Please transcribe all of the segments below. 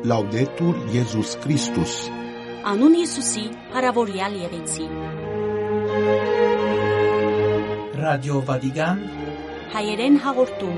Laudetur Jesus Christus. Անուն Հիսուսի, հարավորյալ եղեցի։ Ռադիո Վատիկան հայերեն հաղորդում։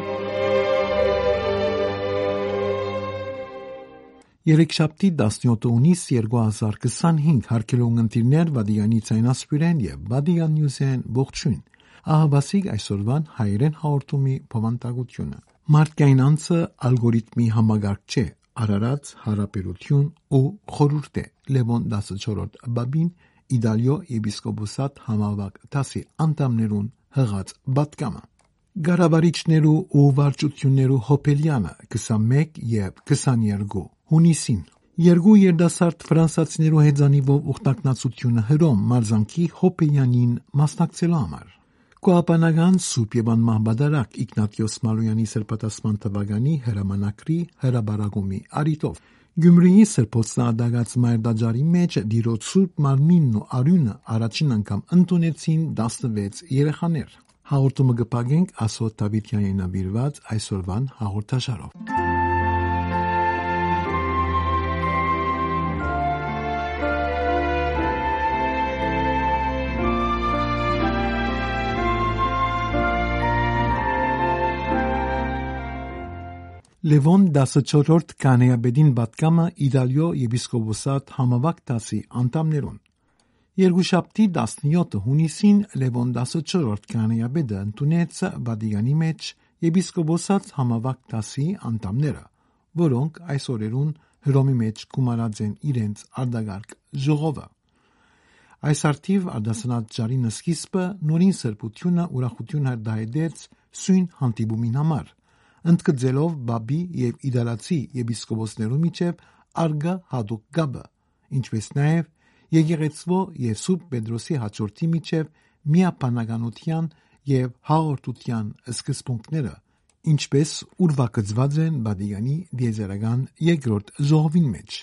Երեքշաբթի 17 հունիս 2025 հարգելի ընկերներ Վատիկանի ցայնասպիրեն եւ Վատիկան Նյուզեն ողջույն։ Ահաբասիկ այսօրվան հայերեն հաղորդումի բովանդակությունը։ Մարդկային անձը ալգորիթմի համագարկ չէ, արարած հարաբերություն ու խորհուրդ է։ Լևոն 14-րդ բաբին Իտալիո եպիսկոպոսատ համավակ տասի անդամներուն հղած բատկամը։ Գարավարիչներու ու վարչություններու հոպելյանը 21 եւ 22 հունիսին երկու երդասարդ ֆրանսացիներու հեծանիվով ուխտակնացությունը հրոմ մարզանքի հոպելյանին մասնակցելու համար։ Կոապանական Սուրբ Եվան Մահբադարակ Իգնատիոս Մալոյանի սրբատասման թվականի հրամանակրի հրաբարակումի արիտով Գյումրիի սրբոցնադագած մայրդաջարի մեջ դիրոց Սուրբ Մարմինն ու արյունը առաջին անգամ ընդունեցին 16 երեխաներ։ Հաղորդումը կպագենք Ասոտ Դավիթյանի նվիրված այսօրվան հաղորդաշարով։ Լևոն 14-րդ կանեաբեդին բատկամը Իտալիո եպիսկոպոսատ համավակ տասի անդամներուն։ Երկուշաբթի 17 հունիսին Լևոն 14-րդ կանեաբեդը ընդունեց Վատիկանի մեջ եպիսկոպոսատ համավակ տասի անդամները, որոնք այս օրերուն Հռոմի մեջ գումարած են իրենց արտագարգ ժողովը։ Այս արդիվ արդասնած ճարին սկիզբը նորին սրբությունը ուրախություն հրդահայտեց սույն հանդիպումին համար, ընդգծելով բաբի եւ իդալացի եպիսկոպոսներու միջև արգա հատուկ գաբը, ինչպես նաեւ եկեղեցվո եւ Սուրբ Պետրոսի հաջորդի միջև միապանականության եւ հաղորդության սկզբունքները, ինչպես ուրվագծված են Վատիկանի դիեզերական երկրորդ ժողովին մեջ։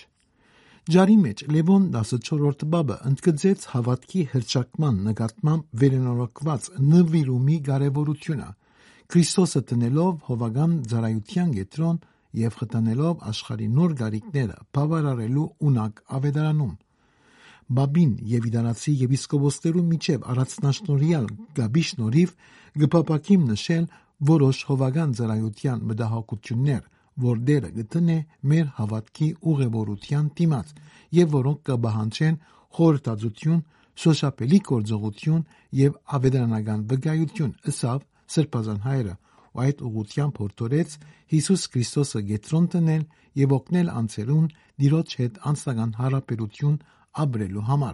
Ջարի մեջ Լևոն 14-րդ բաբը ընդգծեց հավատքի հռչակման նկատմամբ վերանորոգված նվիրումի կարևորությունը, Քրիստոսը տնելով հովական ծառայության կետրոն եւ խթանելով աշխարհի նոր գարիկները բավարարելու ունակ ավետարանում։ Բաբին եւ իդալացի եպիսկոպոսներու միջև առանձնաշնորհյալ գաբի շնորհիվ գպապակիմ նշել որոշ հովական ծառայության մտահոգություններ, որ դերը գտնե մեր հավատքի ուղևորության դիմաց եւ որոնք կբահանջեն խորհրդածություն, սոշապելի գործողություն եւ ավետարանական վկայություն, ըսավ Սրբազան հայրը, ու այդ ուղղությամբ հորդորեց Հիսուս Քրիստոսը գետրոն տնել եւ օգնել անձերուն Տիրոջ հետ անձնական հարաբերություն ապրելու համար։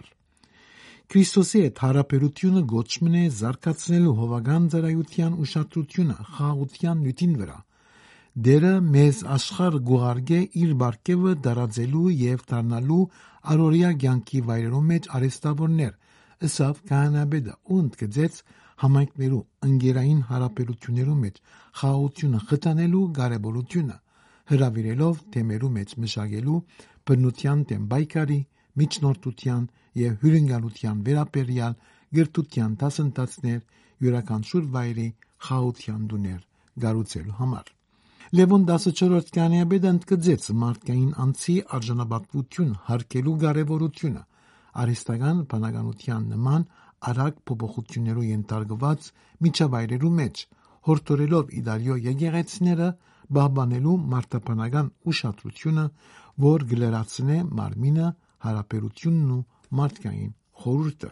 Քրիստոսի հետ հարաբերությունը գոչմն է զարգացնելու հովական ծառայության ուշադրությունը խաղաղության նյութին վրա։ Դերը մեզ աշխարհ գուղարկե իր բարգեւը դարածելու եւ դառնալու առօրյա կյանքի վայրերում մեջ արեստավորներ, ըսավ կանաբեդը ու ընդգծեց համայնքներու ընկերային հարաբերություններու մեջ խաղաղությունը խթանելու կարևորությունը, հրավիրելով թեմերու մեջ մշակելու բնության դեմ պայքարի, միջնորդության եւ հյուրընկալության վերաբերյալ գրթության դասընթացներ յուրաքանչյուր վայրի խաղաղության դուներ գառուցելու համար։ Լևոն 14-րդ կանեաբեդը ընդգծեց մարդկային անձի արժանապատվություն հարգելու կարևորությունը, արհեստական բանականության նման արագ փոփոխություններու ենթարկված միջավայրերու մեջ, հորդորելով Իտալիո եկեղեցիները պահպանելու մարդաբանական ուշադրությունը, որ գլերացնե մարմինը, հարաբերությունն ու մարդկային խորհուրդը։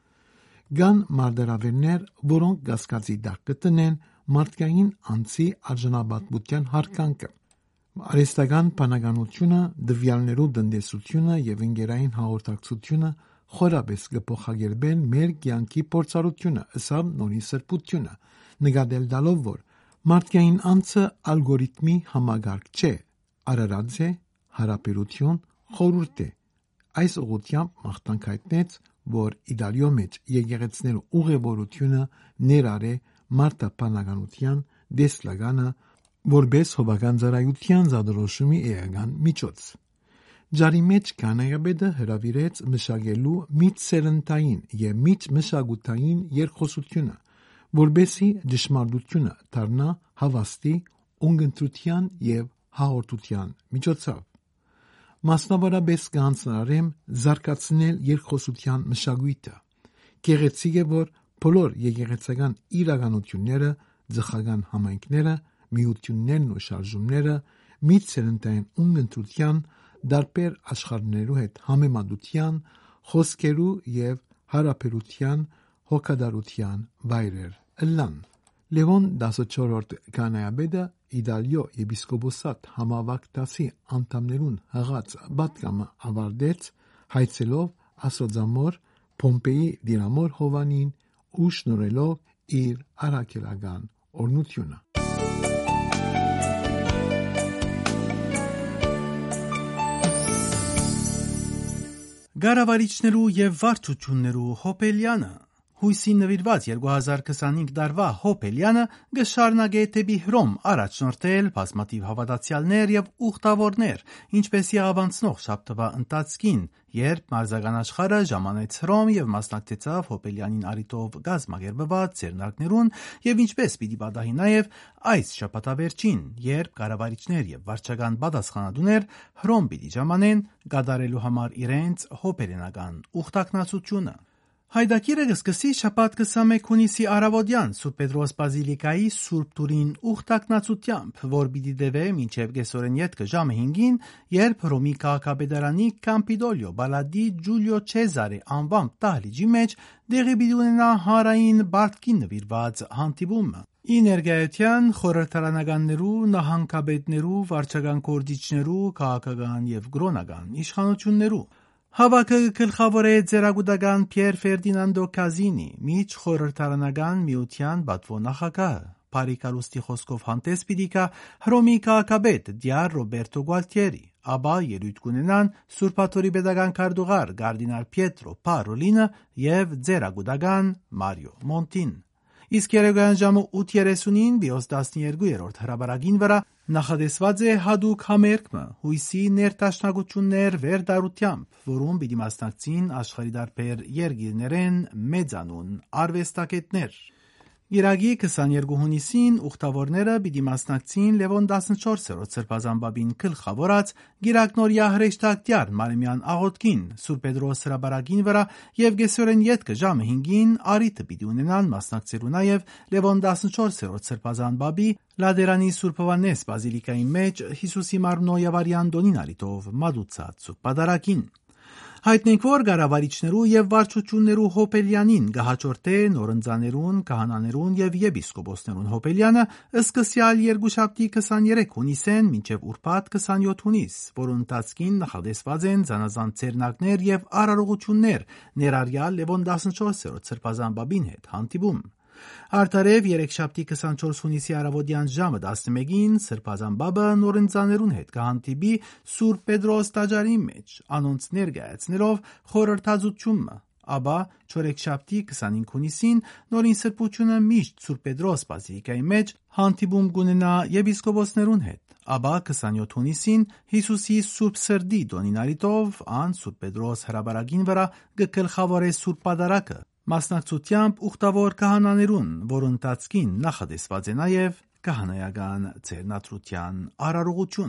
Կան մարդարավերներ, որոնք կասկածի տակ կտնեն մարդկային անձի արժանապատվության հարգանքը, արհեստական բանականությունը, դվյալներու տնտեսությունը եւ ընկերային հաղորդակցությունը խորապես կփոխակերպեն մեր կյանքի փորձառությունը, ըսավ նորին սրբությունը, նկատել տալով, որ մարդկային անձը ալգորիթմի համագարկ չէ, արարած է, հարաբերություն, խորհուրդ է։ Այս ուղղությամբ մաղթանք հայտնեց, որ Իտալիո մեջ եկեղեցիներու ուղևորությունը ներառե մարդաբանականության դեսլագանը որպես հովական ծառայության զադրոշումի էական միջոց։ Ջարի մեջ կանեաբեդը հրավիրեց մշակելու միջսերնդային եւ միջմշակութային երկխոսությունը, որբեսի ճշմարտությունը դառնա հավաստի, ունգընտրության եւ հաղորդության միջոցով։ Մասնավորապես կհանձնարարեմ զարգացնել երկխոսության մշակույթը։ Գեղեցիկ է, որ բոլոր եկեղեցական իրականությունները, ձխական համայնքները, միություններն ու շարժումները միջսերնդային ունգընտրության, դարբեր աշխարհներու հետ համեմատության, խոսքերու եւ հարաբերության, հոգադարության վայրեր ըլլան։ Լևոն 14-րդ կանայաբեդը Իտալիո եպիսկոպոսատ համավակտասի անդամներուն հղած պատգամը ավարտեց հայցելով Աստվածամոր Պոմպեի դիրամոր Հովանին ու շնորհելով իր առաքելական օրհնությունը։ Գարավարիչներու եւ վարչություններու հոպելյանը հույսին նվիրված 2025 դարվա հոպելյանը գշարնագե դեպի Հռոմ առաջնորդել բազմաթիվ հավատացյալներ եւ ուխտավորներ, ինչպես եղավանցնող շաբթվա ընթացքին, երբ մարզական աշխարհը ժամանեց Հռոմ եւ մասնակցեցավ հոպելյանին արիտով գազմագերբված ցերնակներուն եւ ինչպես պիտի պատահի նաեւ այս շաբաթավերջին, երբ կառավարիչներ եւ վարչական պատասխանատուներ Հռոմ պիտի ժամանեն գադարելու համար իրենց հոպելյանական ուխտակնացությունը։ Հայդակիրը կսկսի շաբաթ 21 հունիսի առավոտյան Սուրբ Պետրոս բազիլիկայի Սուրբ Տուրին ուխտակնացությամբ, որ պիտի դեվե մինչև կեսօրեն ետքը ժամը 5-ին, երբ Հռոմի քաղաքապետարանի Կամպիդոլիո Բալադի Ջուլիո Չեզարե անվամբ դահլիճի մեջ դեղի պիտի ունենա հանրային բարդքին նվիրված հանդիպումը։ Ի ներկայության խորհրդարանականներու, նահանգապետներու, վարչական գործիչներու, քաղաքական եւ գրոնական իշխանություններու Հավաքը գլխավոր է ձերագուտական Պիեր Ֆերդինանդո Կազինի, միջ խորհրդարանական միության պատվո նախագահը։ Բարի Կարուստի խոսքով հանդես պիտի գա Հռոմի քաղաքապետ Դիար Ռոբերտո Գուալտիերի, ապա ելույթ կունենան Սուրբաթորի պետական քարտուղար Կարդինալ Պիետրո Պարոլինը եւ ձերագուտական Մարիո Մոնտին։ Իսկ երեկոյան ժամը 8:30-ին Բիոս 12-րդ հրապարակին վրա նախադեсված է հadouk համերգը հույսի ներդաշնակություններ վերդարությամբ, որում պիտի մասնակցին աշխարհի տարբեր երկիրներեն մեծանուն արվեստագետներ։ Իրագի 22 հունիսին ուխտավորները պիտի մասնակցին Լևոն 14-րդ սրբազան գլխավորած Գիրակնորիա հրեշտակտյար Մարեմյան աղոթքին Սուրբ Պետրոս հրապարակին վրա եւ կեսօրեն ետքը ժամը 5-ին արիթը պիտի ունենան մասնակցելու նաեւ Լևոն 14-րդ սրբազան Լադերանի Սուրբ Հովհաննես բազիլիկայի մեջ Հիսուսի Մարմնո եւ Արյան Դոնին արիթով մատուցած Սուրբ Պատարագին։ Հայտնենք, որ գարավարիչներու եւ վարչություններու հոպելյանին գահաճորտե նորընձաներուն, կահանաներուն եւ եպիսկոպոսներուն հոպելյանը սկսյալ երկուշաբթի 23 հունիսեն մինչեւ ուրբաթ 27 հունիս, որոնց ընթացքին նախադեсված են զանազան ցերնակներ եւ արարողություններ ներառյալ Լևոն 14-րդ սրբազան բաբին հետ հանդիպում։ Արդարև երեքշաբթի 24 հունիսի առավոտյան ժամը 11-ին սրբազան բաբը նորընձաներուն հետ կհանդիպի Սուրբ Պետրոս տաճարի մեջ, անոնց ներկայացնելով խորհրդածությունը, ապա չորեքշաբթի 25 հունիսին նորին սրբությունը միշտ Սուրբ Պետրոս բազիլիկայի մեջ հանդիպում կունենա եպիսկոպոսներուն հետ, ապա 27 հունիսին Հիսուսի Սուրբ Սրդի Դոնին արիթով ան Սուրբ Պետրոս հրապարակին վրա գլխավոր է Սուրբ Պատարագը մասնակցությամբ ուխտավոր կահանաներուն, որ ընթացքին նախադեсված է նաև կահանայական ցերնադրության արարողություն։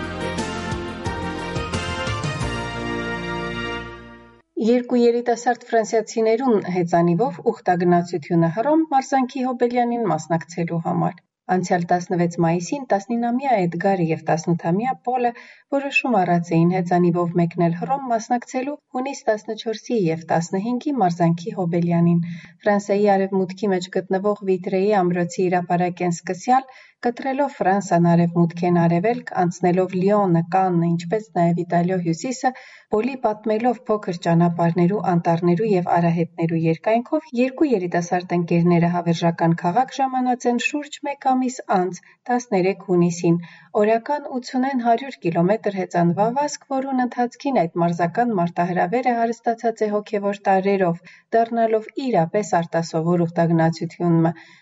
Երկու երիտասարդ ֆրանսիացիներուն հեծանիվով ուխտագնացությունը Հռոմ մարզանքի հոպելյանին մասնակցելու համար։ Անցյալ 16 մայիսին 19-ամյա Էդգարը եւ 18-ամյա Պոլը որոշում առած էին հեծանիվով մեկնել Հռոմ մասնակցելու հունիս 14-ի եւ 15-ի մարզանքի հոբելյանին։ Ֆրանսիայի արևմուտքի մեջ գտնվող Վիտրեի ամրոցի հրապարակեն սկսյալ կտրելով Ֆրանսան արևմուտքեն արևելք, անցնելով Լիոնը, Կաննը, ինչպես նաև Իտալիո հյուսիսը, Պոլի պատմելով փոքր ճանապարհներու, անտառներու եւ արահետներու երկայնքով երկու երիտասարդ ընկերները հավերժական քաղաք ժամանած են շուրջ 1 ամիս անց 13 հունիսին, օրական 80-ն 100 կիլոմետր հեծանվավազք, որուն ընթացքին այդ մարզական մարտահրավերը հարստացած է հոգևոր տարրերով, դառնալով իրապես արտասովոր ուխտագնացությունը։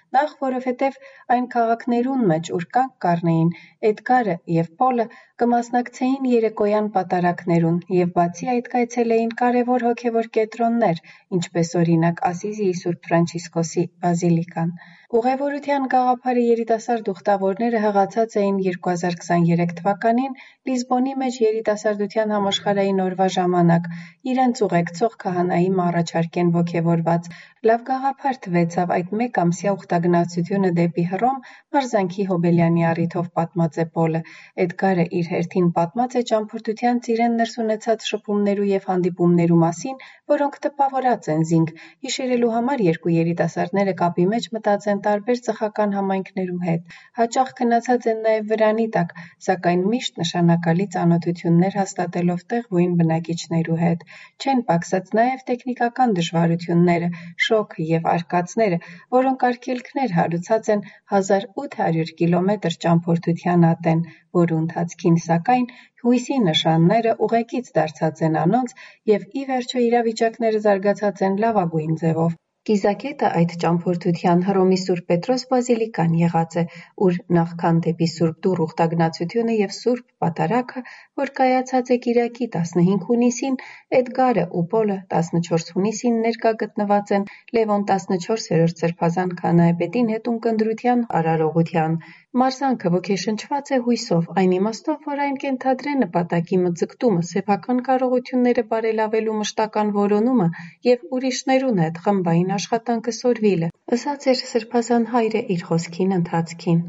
Նախ որովհետև այն քաղաքներուն մեջ, ուր կանգ կառնեին, Էդգարը եւ Պոլը կմասնակցեին երեկոյան պատարակներուն եւ բացի այդ կայցելեին կարևոր հոգեվոր կետրոններ, ինչպես օրինակ Ասիզիի Սուրբ Ֆրանցիսկոսի բազիլիկան։ Ուղևորության գաղափարի երիտասարդ ուխտավորները հղացած էին 2023 թվականին Լիզբոնի մեջ երիտասարդության համաշխարհային օրվա ժամանակ իրենց ուղեկցող քահանայի առաջարկեն ոգևորված։ Լավ գաղափար թվեցավ այդ մեկ ամսյա ուխտագնացությունը դեպի Հռոմ Մարզանքի Հոբելյանի առիթով պատմած է Պոլը։ Էդգարը իր հերթին պատմած է ճամփորդության ծիրեն ներս ունեցած շփումներու եւ հանդիպումներու մասին, որոնք տպավորած են զինք։ Հիշերելու համար երկու երիտասարդները կապի մեջ մտած են տարբեր ծխական համայնքներու հետ։ Հաճախ քննացած են նաև վրանի տակ, սակայն միշտ նշանակալի ծանոթություններ հաստատելով տեղվույն բնակիչներու հետ։ Չեն պակսած նաև տեխնիկական դժվարությունները, շոքը եւ արկածները, որոնք արգելքներ հարուցած են 1800 կիլոմետր ճամփորդության ատեն, որու ընթացքին սակայն հույսի նշանները ուղեկից դարձած են անոնց եւ ի վերջո իրավիճակները զարգացած են լավագույն ձևով։ Կիզակետը այդ ճամփորդության Հռոմի Սուրբ Պետրոս բազիլիկան եղած է, ուր նախքան դեպի Սուրբ Դուռ ուխտագնացությունը եւ Սուրբ Պատարագը, որ կայացած է Կիրակի 15 հունիսին, Էդգարը ու Պոլը 14 հունիսին ներկա գտնված են Լևոն 14-րդ սրբազան քահանայապետին հետ ունկնդրության արարողության։ Մարզանքը ոգեշնչված է հույսով, այն իմաստով, որ այն կենթադրե նպատակի մձգտումը, սեփական կարողությունները բարելավելու մշտական որոնումը եւ ուրիշներուն հետ խմբային աշխատանքը սորվիլը, ըսած էր սրբազան հայրը իր խոսքին ընթացքին։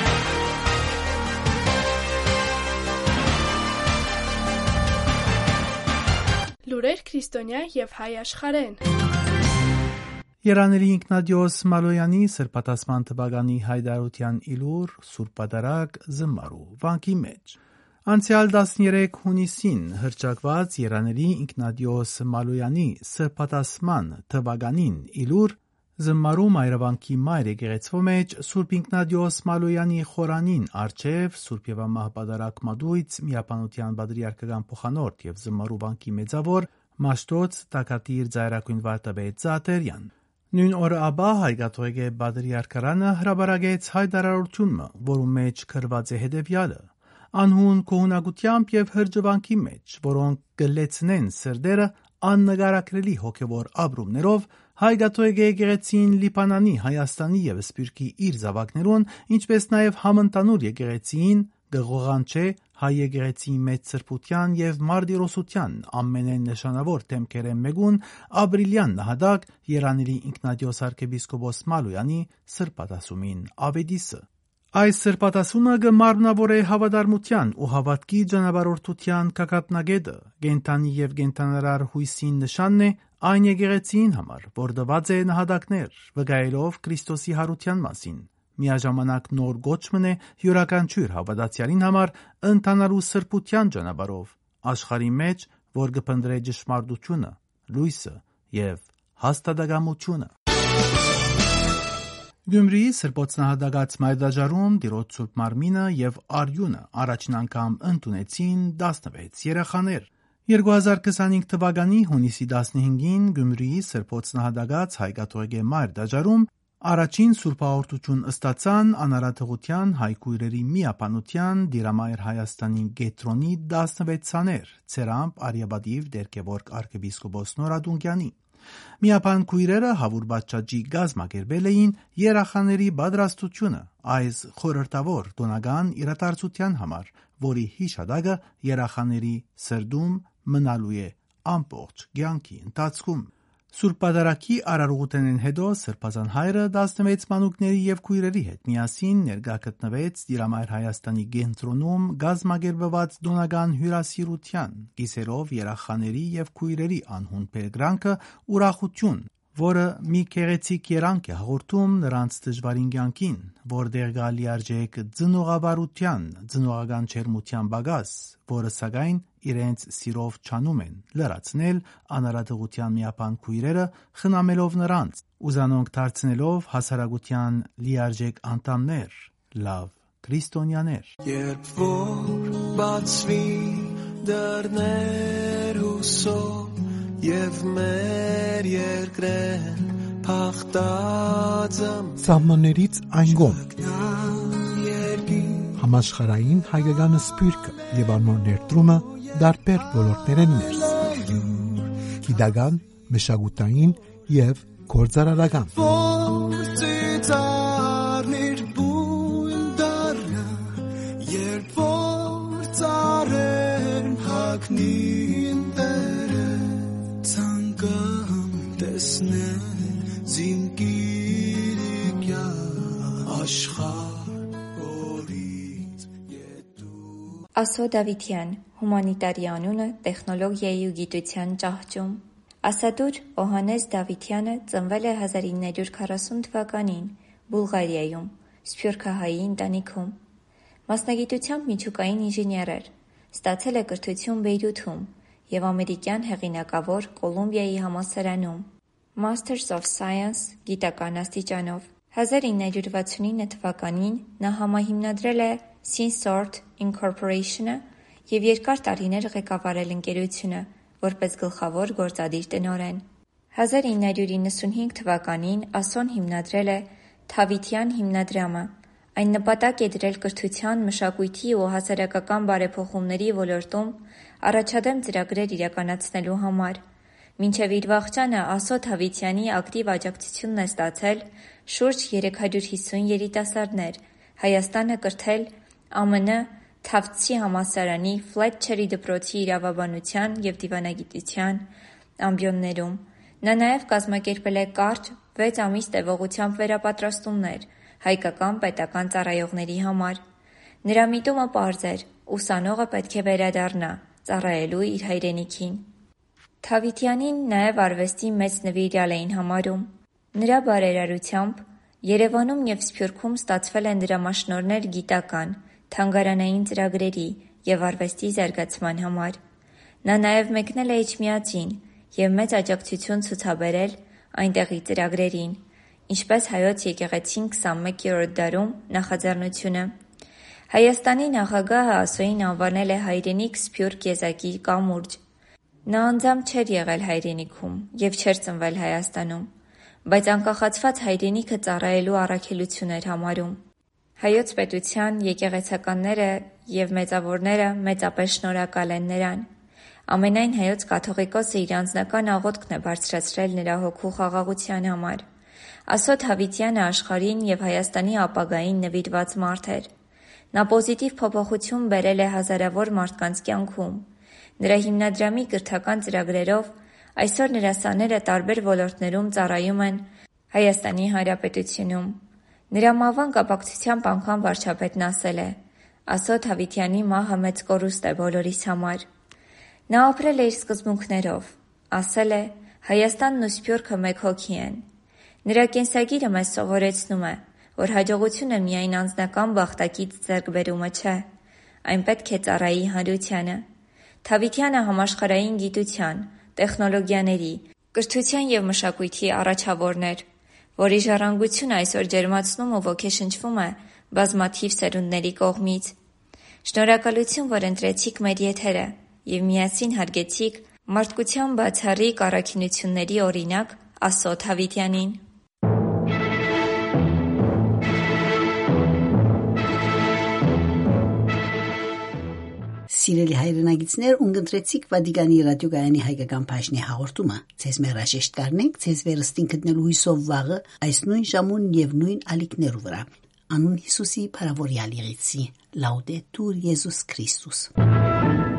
Լուրեր քրիստոնյա եւ հայ աշխարհեն։ Երանելի Ինքնադիոս Մալոյանի սրբատասման թվականի հայդարության իլուր Սուրբ Պատարագ զմարու վանքի մեջ։ Անցյալ 13 հունիսին հրճակված Երանելի Ինքնադիոս Մալոյանի սրբատասման թվականին իլուր զմարու մայրավանքի մայր եկեղեցու մեջ Սուրբ Ինքնադիոս Մալոյանի խորանին արչև Սուրբ Եվամահ Պատարագ Մադույց միապանության բադրիարքական փոխանորդ եւ զմարու վանքի մեծավոր Մաշտոց Տակատիր Ձայրակույն Վարդապետ Զատերյան։ Նույն օրը աբա հայկաթողիկե բադրիարքարանը հրաբարագեց հայտարարությունը, որում մեջ գրված է հետևյալը. անհուն կողունակությամբ եւ հրճվանքի մեջ, որոնք կլեցնեն սրդերը աննկարագրելի հոգևոր ապրումներով, հայկաթողիկե եկեղեցին Լիբանանի, Հայաստանի եւ Սփյուռքի իր զավակներուն, ինչպես նաեւ համընդանուր եկեղեցին գողանչե հայ եկեղեցի մեծ սրբության եւ մարտիրոսության ամենեն նշանավոր թեմքերեն մեկուն ապրիլյան նահատակ Երանելի Ինքնադիոս arczepiskopos Մալոյանի սրբատասումին ավետիսը։ Այս սրբատասումը կմարմնավորե հավատարմության ու հավատքի ճանապարհորդության կակատնագետը, կենթանի եւ կենթանարար հույսին նշանն է այն եկեղեցին համար, որ տված է նահատակներ, վկայելով Քրիստոսի հարության մասին։ Միաժամանակ նոր գոչմն է յուրաքանչյուր հավատացյալին համար ընթանալու սրբության ճանապարհով աշխարհի մեջ, որ կփնտրե ճշմարտությունը, լույսը եւ հաստատակամությունը։ Գյումրիի սրբոց նահատակած մայրդաջարում Տիրոջ Սուրբ Մարմինը եւ Արյունը առաջին անգամ ընդունեցին 16 երեխաներ։ 2025 թվականի հունիսի 15-ին Գյումրիի սրբոց նահատակած հայկաթողիկե մայրդաջարում առաջին սուրբահաղորդություն ստացան անարատողության հայ քույրերի միապանության Դիրամայր Հայաստանի Գետրոնի 16-ներ ցերամբ Արիաբադիվ Դերկևորգ arczepiskopos Նորադունկյանի։ Միապան քույրերը հավուր բաճաճի գազմագերբել էին երախաների պատրաստությունը այս խորհրդավոր տոնական իրադարձության համար, որի հիշադակը երախաների սրդում մնալու է ամբողջ կյանքի ընթացքում։ Սուրբ Պատարագի արարողութենեն հետո սրբազան հայրը 16 մանուկների եւ քույրերի հետ միասին ներկա գտնվեց Դիրամայր Հայաստանի կենտրոնում գազմագերբված տոնական հյուրասիրության, կիսերով երախաների եւ քույրերի անհուն բերկրանքը ուրախություն, որը մի գեղեցիկ երանգ է հաղորդում նրանց դժվարին կյանքին, որտեղ գա լիարժեք ծնողավարության, ծնողական ջերմության բագաս, որը սակայն իրենց սիրով չանում են լրացնել անարատողության միապան քույրերը, խնամելով նրանց, ուզանոնք դարձնելով հասարակության լիարժեք անդամներ, լավ քրիստոնյաներ։ Երբ որ բացվի դռներ հուսով եւ մեր երկրեն Սահմաններից այն կողմ համաշխարհային հայկական սփյուռքը եւ անոր ներդրումը դարբեր ոլորտներեն ներս գիտական, մշակութային եւ գործարարական Ասո Դավիթյան, հումանիտարի անունը տեխնոլոգիայի ու գիտության ճահճում։ Ասադուր Օհանես Դավիթյանը ծնվել է 1940 թվականին Բուլղարիայում, սփյուռքահայի ընտանիքում։ Մասնագիտությամբ միջուկային ինժեներ էր, ստացել է կրթություն Բեյրութում և ամերիկյան հեղինակավոր Կոլումբիայի համալսարանում, Masters of Science գիտական աստիճանով։ 1969 թվականին նա համահիմնադրել է Synsort Incorporation-ը և երկար տարիներ ղեկավարել ընկերությունը, որպես գլխավոր գործադիր տնօրեն։ 1995 թվականին Ասոն հիմնադրել է Թավիթյան հիմնադրամը։ Այն նպատակ է դրել կրթության, մշակույթի ու հասարակական բարեփոխումների ոլորտում առաջադեմ ծրագրեր իրականացնելու համար։ Մինչև իր վախճանը Ասո Թավիթյանի ակտիվ աջակցությունն է ստացել շուրջ 350 երիտասարդներ Հայաստանը կրթել ԱՄՆ Թավցի համալսարանի Ֆլետչերի դպրոցի իրավաբանության և դիվանագիտության ամբիոններում։ Նա նաև կազմակերպել է կարճ 6 ամիս տևողությամբ վերապատրաստումներ հայկական պետական ծառայողների համար։ Նրա միտումը պարզ էր՝ ուսանողը պետք է վերադառնա ծառայելու իր հայրենիքին։ Թավիթյանին նաև արվեստի մեծ նվիրյալ էին համարում։ Նրա բարերարությամբ Երևանում և Սփյուռքում ստացվել են դրամաշնորհներ գիտական, թանգարանային ծրագրերի և արվեստի զարգացման համար։ Նա նաև մեկնել է Էջմիածին և մեծ աջակցություն ցուցաբերել այնտեղի ծրագրերին, ինչպես Հայոց եկեղեցին 21-րդ դարում նախաձեռնությունը։ Հայաստանի նախագահը Ասոյին անվանել է հայրենիք սփյուռք եզակի կամուրջ։ Նա անձամբ չէր եղել հայրենիքում և չէր ծնվել Հայաստանում, բայց անկախացված հայրենիքը ծառայելու առաքելություն էր համարում։ Հայոց պետության եկեղեցականները և մեծավորները մեծապես շնորհակալ են նրան։ Ամենայն Հայոց կաթողիկոսը իր անձնական աղոթքն է բարձրացրել նրա հոգու խաղաղության համար։ Ասո Թավիթյանը աշխարհին և Հայաստանի ապագային նվիրված մարդ էր։ Նա պոզիտիվ փոփոխություն բերել է հազարավոր մարդկանց կյանքում։ Նրա հիմնադրամի կրթական ծրագրերով այսօր նրա սաները տարբեր ոլորտներում ծառայում են Հայաստանի Հանրապետությունում։ Նրա մահվան կապակցությամբ անգամ վարչապետն ասել է. «Ասո Թավիթյանի մահը մեծ կորուստ է բոլորիս համար»։ Նա ապրել է իր սկզբունքներով։ Ասել է. «Հայաստանն ու Սփյուռքը մեկ հոգի են»։ Նրա կենսագիրը մեզ սովորեցնում է, որ հաջողությունը միայն անձնական բախտակից ձեռքբերումը չէ, այն պետք է ծառայի հանրությանը։ Թավիթյանը համաշխարհային գիտության, տեխնոլոգիաների, կրթության և մշակույթի առաջավորն էր, որի ժառանգությունը այսօր ջերմացնում ու ոգեշնչվում է բազմաթիվ սերունդների կողմից։ Շնորհակալություն, որ ընտրեցիք մեր եթերը և միասին հարգեցիք մարդկության բացառիկ առաքինությունների օրինակ Ասո Թավիթյանին։ Սիրելի հայրենագիտներ, ունգընտրեցիք Վատիկանի ռադիոգայանի հայկական բաժնի հաղորդումը։ Ձեզ մերաժեշտ կառնենք, ձեզ վերստին գտնելու հույսով վաղը այս նույն ժամուն և նույն ալիքներու վրա։ Անուն Հիսուսի փառավորյալ եղեցի։ Լաուդետուր Եզուս Քրիստոս։